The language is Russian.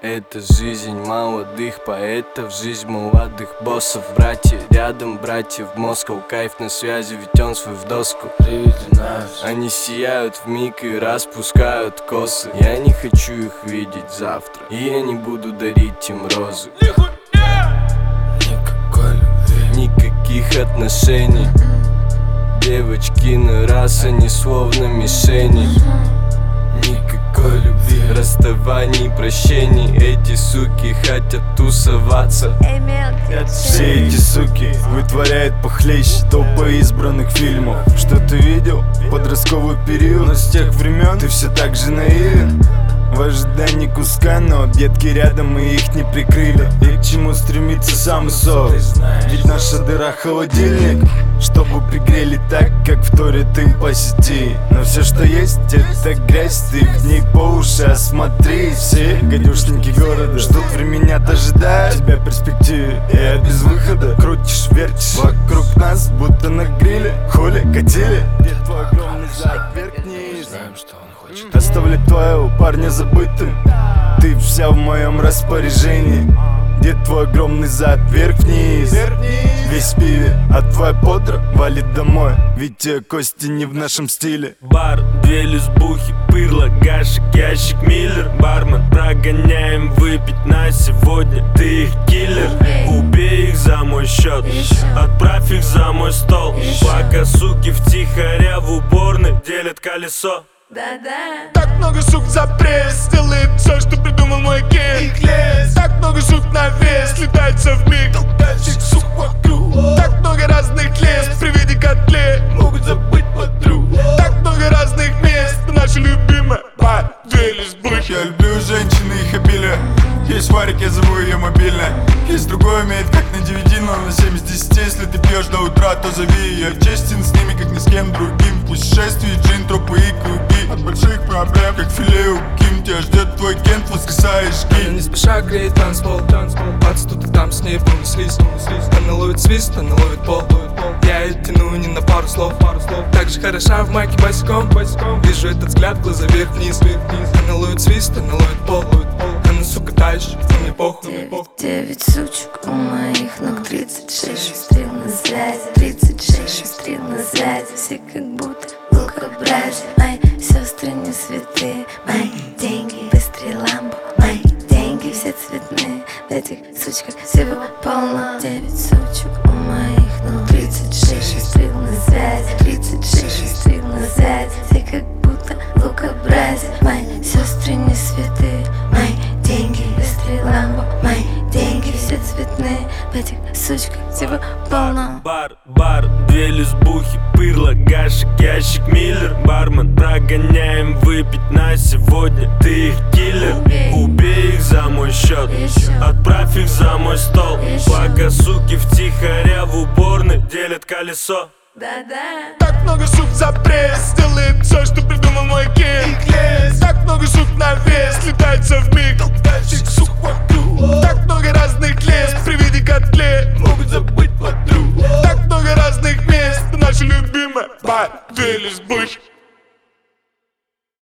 Это жизнь молодых поэтов, жизнь молодых боссов. Братья рядом, братья в Москву. Кайф на связи, ведь он свой в доску. Они сияют вмиг и распускают косы. Я не хочу их видеть завтра, и я не буду дарить им розы. Никакой любви, никаких отношений. Девочки на раз, они словно мишени. никакой любви, расставаний, прощений. Эти суки хотят тусоваться. Все эти суки вытворяют похлеще толпы избранных фильмов. Что ты видел? Подростковый период. Но с тех времен ты все так же наивен. В ожидании куска, но объедки рядом и их не прикрыли. И к чему стремится сам сов? Ведь наша дыра холодильник, чтобы пригрели так, как вторят им по сети. Но все, что есть, это грязь, ты в ней по уши осмотри. Все гадюшники города ждут времени, ожидают тебя в перспективе. И от без выхода крутишь, вертишь вокруг нас, будто на гриле. Хули, катили, где твой огромный зад, вверх-вниз. знаем, что он хочет. Оставлять твоего парня забытым, ты вся в моем распоряжении. Где твой огромный зад, вверх-вниз, весь в пиве, а твоя подра валит домой, ведь те кости не в нашем стиле. Бар, две лесбухи, пырло, гашек, ящик, миллер. Бармен, прогоняем выпить на сегодня. Ты их киллер, убей их за мой счет, отправь их за мой стол. Пока суки втихаря в уборной делят колесо. Так много сук за пресс, делает все, что придумал мой ген. Так много сук на вес, летается в миг, толкающих сук вокруг. Так много разных лес, при виде котлет могут забыть подруг. Так много разных мест, но наша любимая бар, две лесбухи. Я люблю женщин и их обилие. Есть варик, я зову ее мобильная. Есть другой умеет как на 9, но на 7 из 10. Если ты пьешь до утра, то зови. Я честен с ними, как ни с кем другим. В путешествии джин, тропы и круги. От больших проблем, как филе у Ким. Тебя ждет твой кент, воскресаешь Она гид. не спеша греет танцпол. Пац тут и там с ней пронеслись. Она ловит свист, она ловит пол. Я ее тяну не на пару слов. Так же хороша в майке босиком. Вижу этот взгляд, глаза вверх-вниз. Она ловит свист, она ловит пол. Она, сука, тащит, но мне похуй. 9 сучек у моих ног, 36 шустрил на связи, 36 шустрил на связи. Все как будто лукобразие. Мои сестры не святые, мои деньги быстрее ламбо. Мои деньги все цветные, в этих сучках всего полно. 9 сучек у моих ног, 36 шустрил на связи, 36 шустрил на связи. Все как будто лукобразие. Мои сестры не святые, мои деньги быстрее ламбо. Мои деньги все цветные, в этих сучках всего полно. Бар, две лесбухи, пырло, гашек, ящик, миллер. Бармен, прогоняем выпить на сегодня. Ты их киллер, убей их за мой счет, отправь их за мой стол. Пока суки втихаря в уборной делят колесо. Так много сук за пресс, делает все, что придумал мой ген.